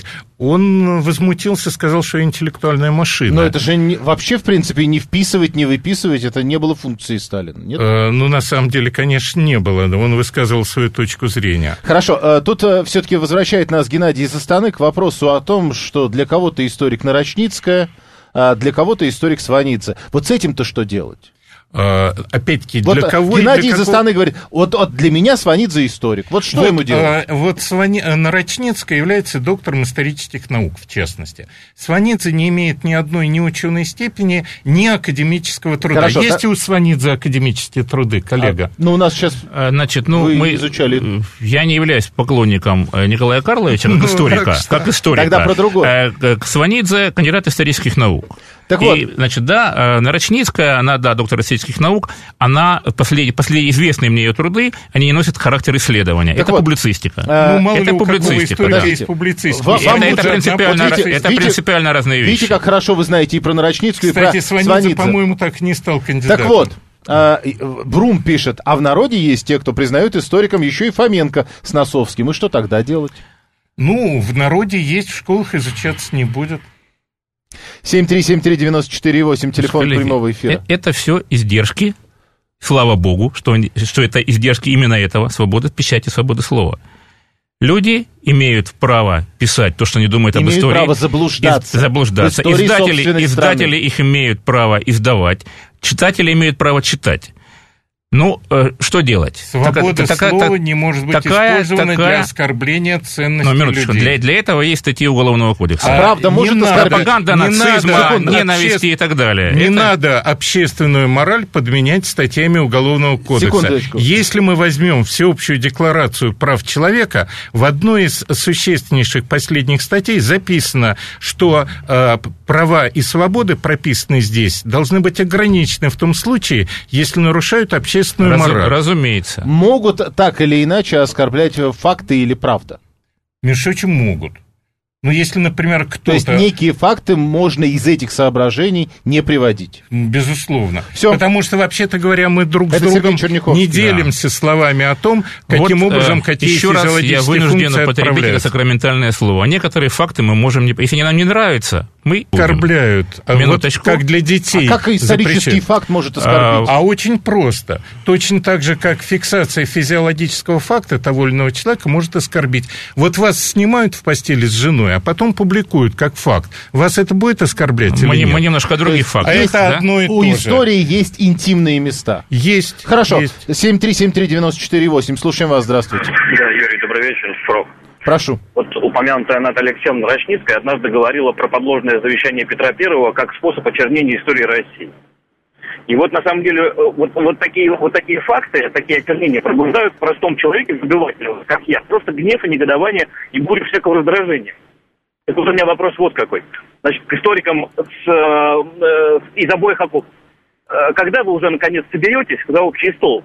Он возмутился, сказал, что я интеллектуальная машина. Но это же не, вообще, в принципе, не вписывать, не выписывать, это не было функцией Сталина, нет? Э, ну, на самом деле, конечно, не было. Он высказывал свою точку зрения. Хорошо, тут все-таки возвращает нас Геннадий из Астаны к вопросу о том, что для кого-то историк Нарочницкая, а для кого-то историк Сванидзе. Вот с этим-то что делать? Опять-таки, вот для кого... Геннадий для из какого... Астаны говорит, вот, вот для меня Сванидзе историк. Вот что вот, ему делать? А, вот Свани... Нарочницкая является доктором исторических наук, в частности. Сванидзе не имеет ни одной ни ученой степени, ни академического труда. Хорошо, Есть да... у Сванидзе академические труды, коллега? А, ну, у нас сейчас... Значит, ну, вы мы... изучали... Я не являюсь поклонником Николая Карловича как историка. Ну, как историка. Тогда про другое. Сванидзе — кандидат исторических наук. Так и, вот. значит, да, Нарочницкая, она, да, доктор исторических наук, она, последние, последние известные мне ее труды, они не носят характер исследования. Так это вот, публицистика. А, ну, мало это ли у какого публицистика, историка да. есть публицистика. Вам- вам это, это, лучше- принципиально, вот видите, это видите- принципиально разные вещи. Видите, как хорошо вы знаете и про Нарочницкую, Кстати, и про Сванидзе, Сванидзе. по-моему, так и не стал кандидатом. Так вот, а, Брум пишет, а в народе есть те, кто признают историком еще и Фоменко с Носовским. И что тогда делать? Ну, в народе есть, в школах изучаться не будет. семь три семь три девять четыре восемь, телефон Коллеги, прямого эфира. э- Это все издержки, слава богу, что, они- что это издержки именно этого, свободы печати, свободы слова. Люди имеют право писать то, что они думают об Имеют истории. право заблуждаться. Из- заблуждаться. В истории Издатели, собственной издатели страны. их имеют право издавать, читатели имеют право читать. Ну, э, что делать? Свобода Така- слова така- не может быть такая- использована такая- для оскорбления ценностей Ну, минуточку, людей. для, для этого есть статьи Уголовного кодекса. А правда не может надо. оскорбить? Пропаганда Не нацизма, надо ненависти обще- и так далее. Не Это- надо общественную мораль подменять статьями Уголовного кодекса. Секундочку. Если мы возьмем Всеобщую декларацию прав человека, в одной из существеннейших последних статей записано, что э, права и свободы, прописанные здесь, должны быть ограничены в том случае, если нарушают общественную Разу- мораль. разумеется. Могут так или иначе оскорблять факты или правда? Между прочим, могут. Ну, если, например, То есть кто-то... некие факты можно из этих соображений не приводить. Безусловно. Всё. Потому что, вообще-то говоря, мы друг Это с другом Сергей Черняховский. не делимся словами о том, каким Вот, образом, э, какие еще раз я физиологические вынужден функции употребить это отправляются. сакраментальное слово. А некоторые факты мы можем... Не... Если они нам не нравятся, мы... будем. Оскорбляют. А вот Минуточку. как для детей. А как исторический запрещают. факт может оскорбить? А очень просто. Точно так же, как фиксация физиологического факта того или иного человека может оскорбить. Вот вас снимают в постели с женой, а потом публикуют как факт. Вас это будет оскорблять Мы, или не- нет? мы немножко о других фактах. А это да? одно и У то же. истории есть интимные места. Есть. Хорошо. есть. семь три семь три девять четыре восемь. Слушаем вас. Здравствуйте. Да, Юрий, добрый вечер, Спрок. Прошу. Вот упомянутая Наталья Алексеевна Нарочницкая однажды говорила про подложное завещание Петра Первого как способ очернения истории России. И вот на самом деле вот, вот, такие, вот такие факты, такие очернения пробуждают в простом человеке, забивателю, как я, просто гнев и негодование и бурю всякого раздражения. Это у меня вопрос вот какой. Значит, к историкам с, э, э, из обоих окопов. Э, когда вы уже наконец соберетесь за общий стол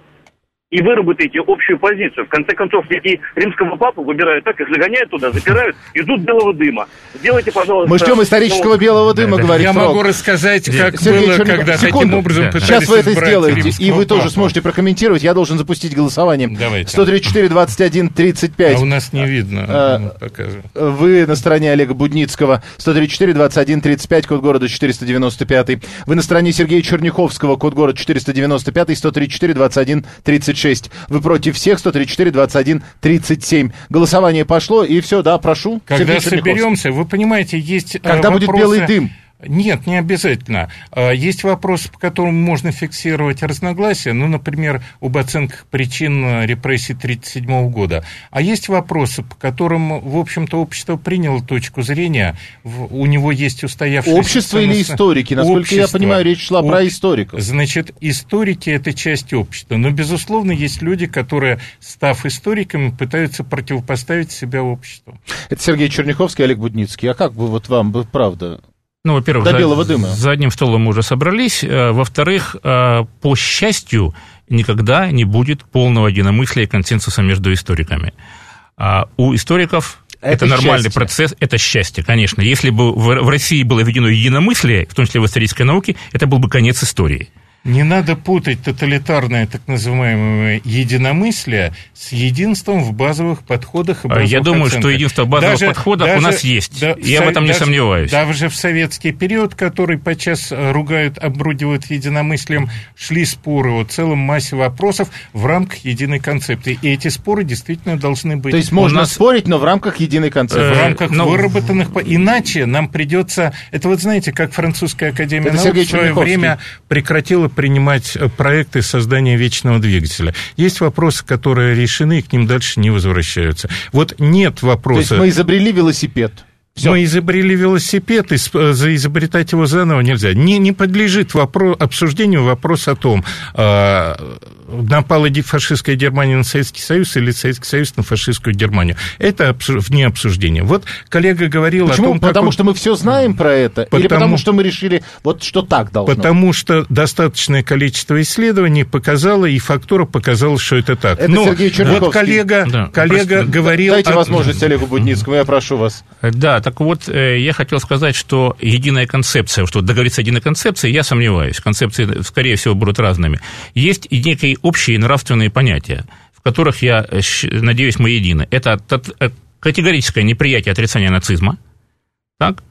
и выработаете общую позицию? В конце концов, ведь и римского папу выбирают так, их загоняют туда, запирают и ждут белого дыма. Сделайте, пожалуйста... Мы ждем исторического ну, белого дыма, да, говорит Я Фрог. могу рассказать, как Сергей было, Черняков, когда секунду. таким образом Да. пытались Сейчас вы это избрать сделаете, и римского вы тоже папу. сможете прокомментировать. Я должен запустить голосование. Давайте. сто тридцать четыре двадцать один тридцать пять. А у нас не видно. А, Ну, покажем. Вы на стороне Олега Будницкого. сто тридцать четыре двадцать один тридцать пять, код города четыреста девяносто пять. Вы на стороне Сергея Черняховского, код города четыреста девяносто пять, сто тридцать четыре двадцать один тридцать шесть. Вы против всех, сто тридцать четыре двадцать один тридцать семь. Голосование пошло, и все, да, прошу. Когда Сергей Черняховский. соберемся, вы понимаете, есть э, Когда будет вопросы- белый дым? Нет, не обязательно. А, Есть вопросы, по которым можно фиксировать разногласия, ну, например, об оценках причин э, репрессий тысяча девятьсот тридцать седьмого года. А есть вопросы, по которым, в общем-то, общество приняло точку зрения, в- у него есть устоявшиеся... Общество или ценностные- историки? Насколько я Общество. понимаю, речь шла про Об- историков. Значит, историки – это часть общества, но, безусловно, есть люди, которые, став историками, пытаются противопоставить себя обществу. Это Сергей Черняховский, Олег Будницкий. А как бы вот вам, бы, правда... Ну, во-первых, До за, белого дыма. за одним столом мы уже собрались. Э, Во-вторых, э, по счастью, никогда не будет полного единомыслия и консенсуса между историками. А у историков Это это, нормальный счастье. процесс, это счастье, конечно. Если бы в, в России было введено единомыслие, в том числе в исторической науке, это был бы конец истории. Не надо путать тоталитарное так называемое единомыслие с единством в базовых подходах и А базовых я думаю, оценках. что единство в базовых Даже- подходах у даже- нас есть. да, Я в этом не даже- сомневаюсь. Даже в советский период, который подчас э, ругают, обрудивают единомыслием, шли споры о целом массе вопросов в рамках единой концепции. И эти споры действительно должны быть. То есть можно нас- спорить, но в рамках единой концепции. в Э, рамках ну, выработанных... по- Иначе нам придется... Это вот знаете, как Французская академия Это наук Сергей в свое Черняховский. время прекратила принимать э, проекты создания вечного двигателя. Есть вопросы, которые решены, и к ним дальше не возвращаются. Вот нет То вопроса... есть мы изобрели велосипед. Всё. Мы изобрели велосипед, и с- э, заизобретать его заново нельзя. Не, не подлежит вопро- обсуждению вопрос о том, э, напала фашистская Германия на Советский Союз или Советский Союз на фашистскую Германию. Это вне обсуждения. Вот коллега говорил Почему? о том, Потому как... что мы все знаем про это? Потому... Или потому что мы решили, вот что так должно? Потому что достаточное количество исследований показало, и фактура показала, что это так. Это Но Сергей Черняховский. вот коллега, да, коллега просто... говорил... Дайте о... возможность Олегу Будницкому, я прошу вас. Да, так вот, я хотел сказать, что единая концепция, что договориться о единой концепции, я сомневаюсь. Концепции, скорее всего, будут разными. Есть и некие общие нравственные понятия, в которых, я надеюсь, мы едины. Это категорическое неприятие, отрицание нацизма. Так?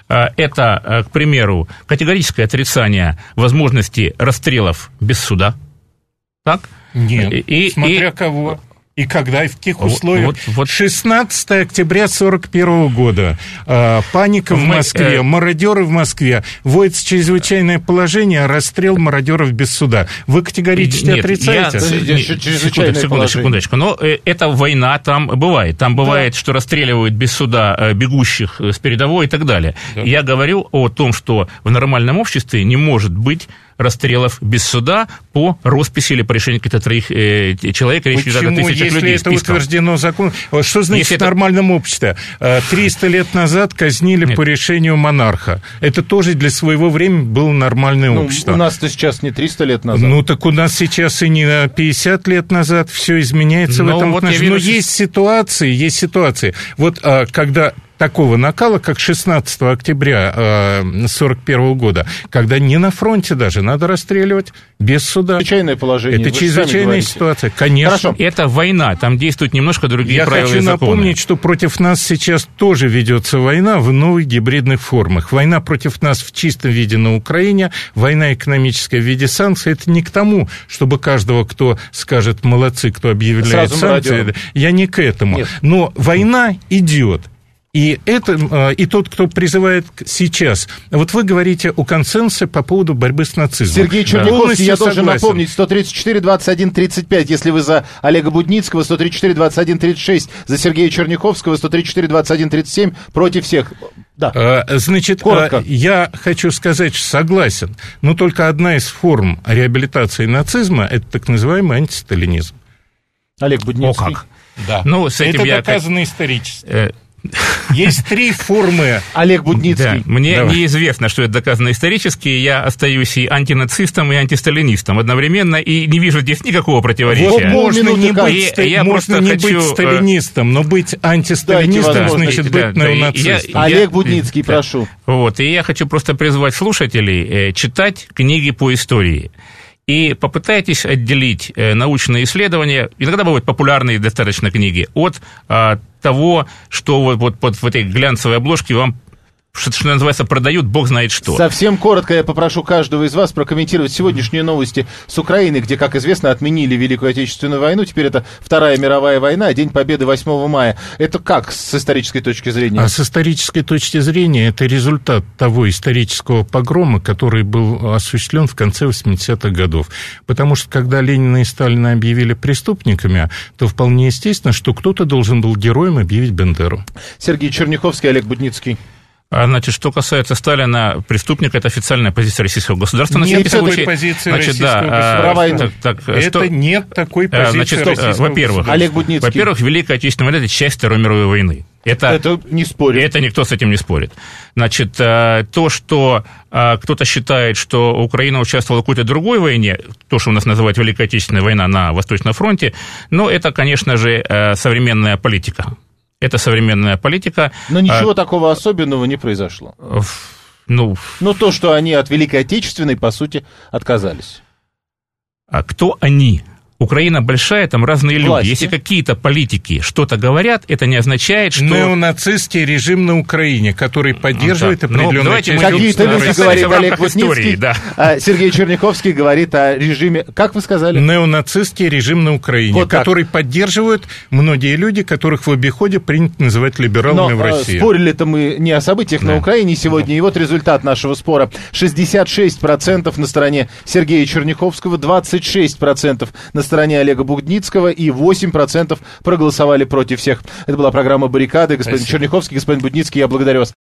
Это, к примеру, категорическое отрицание возможности расстрелов без суда. Так? Нет, и, смотря и... кого... И когда, и в каких условиях? Вот, вот. шестнадцатого октября сорок первого года. Э, паника в Москве, э... мародеры в Москве. Вводится чрезвычайное положение, расстрел мародеров без суда. Вы категорически Нет, отрицаете? Я... Секунду, секунду, секундочку. Но э, это война там бывает. Там бывает, да. что расстреливают без суда э, бегущих с передовой и так далее. Да. Я говорю о том, что в нормальном обществе не может быть расстрелов без суда по росписи или по решению каких-то троих э, человек. Речь идет о тысячах если людей. Это списком. утверждено законом. Что значит если в нормальном это... обществе? триста лет назад казнили Нет. по решению монарха. Это тоже для своего времени было нормальное ну, общество. У нас-то сейчас не триста лет назад. Ну, так у нас сейчас и не пятьдесят лет назад все изменяется Но в этом вот отношении. Но вижу... есть ситуации, есть ситуации. Вот когда... такого накала, как шестнадцатого октября сорок первого года, когда не на фронте даже, надо расстреливать без суда. Чрезвычайное положение. Это чрезвычайная ситуация, конечно. Хорошо. Это война, там действуют немножко другие Я правила и законы. Я хочу напомнить, что против нас сейчас тоже ведется война в новых гибридных формах. Война против нас в чистом виде на Украине, война экономическая в виде санкций. Это не к тому, чтобы каждого, кто скажет молодцы, кто объявляет Сразу санкции, я не к этому. Нет. Но война идет. И, это, и тот, кто призывает сейчас... Вот вы говорите о консенсусе по поводу борьбы с нацизмом. Сергей Черняховский, я должен напомнить, сто тридцать четыре двадцать один тридцать пять, если вы за Олега Будницкого, сто тридцать четыре двадцать один тридцать шесть, за Сергея Черняховского, сто тридцать четыре двадцать один тридцать семь, против всех. Да. Значит, коротко. Я хочу сказать, что согласен, но только одна из форм реабилитации нацизма – это так называемый антисталинизм. Олег Будницкий. О, как? Да. Ну, с этим это я... доказано исторически. Есть три формы. Олег Будницкий. Да, мне Давай. неизвестно, что это доказано исторически. Я остаюсь и антинацистом, и антисталинистом одновременно, и не вижу здесь никакого противоречия. Вот можно не быть, и, я можно не хочу... быть сталинистом, но быть антисталинистом значит быть да, неонацистом. Я, Олег Будницкий, да, прошу. Вот, и я хочу просто призвать слушателей э, читать книги по истории. И попытайтесь отделить э, научные исследования, иногда бывают популярные достаточно книги, от э, того, что вот, вот, вот в этой глянцевой обложке вам, что, что называется, продают, бог знает что. Совсем коротко я попрошу каждого из вас прокомментировать сегодняшние новости с Украины, где, как известно, отменили Великую Отечественную войну. Теперь это Вторая мировая война, День Победы восьмого мая. Это как с исторической точки зрения? А с исторической точки зрения это результат того исторического погрома, который был осуществлен в конце восьмидесятых годов. Потому что, когда Ленина и Сталина объявили преступниками, то вполне естественно, что кто-то должен был героем объявить Бендеру. Сергей Черняховский, Олег Будницкий. Значит, что касается Сталина, преступник – это официальная позиция российского государства. Нет такой случае, позиции значит, российского да, государства. Так, так, это что, нет такой позиции значит, российского во-первых, Олег Будницкий. Во-первых, Великая Отечественная война – это часть Второй мировой войны. Это, это не спорит. Это никто с этим не спорит. Значит, то, что кто-то считает, что Украина участвовала в какой-то другой войне, то, что у нас называют Великая Отечественная война на Восточном фронте, ну, это, конечно же, современная политика. Это современная политика. Но ничего а, такого особенного не произошло. Ну, ну, то, что они от Великой Отечественной, по сути, отказались. А кто они? Украина большая, там разные люди. Власти. Если какие-то политики что-то говорят, это не означает, что... Неонацистский режим на Украине, который поддерживает ну, да. определенную часть... Какие-то люди, говорит Олег Будницкий, да. а Сергей Черняховский говорит о режиме... Как вы сказали? Неонацистский режим на Украине, вот который поддерживают многие люди, которых в обиходе принято называть либералами Но, в России. Спорили-то мы не о событиях да. на Украине сегодня, да. и вот результат нашего спора. шестьдесят шесть процентов на стороне Сергея Черняховского, двадцать шесть процентов на стороне Олега Будницкого, и восемь процентов проголосовали против всех. Это была программа «Баррикады». Господин Спасибо. Черняховский, господин Будницкий, я благодарю вас.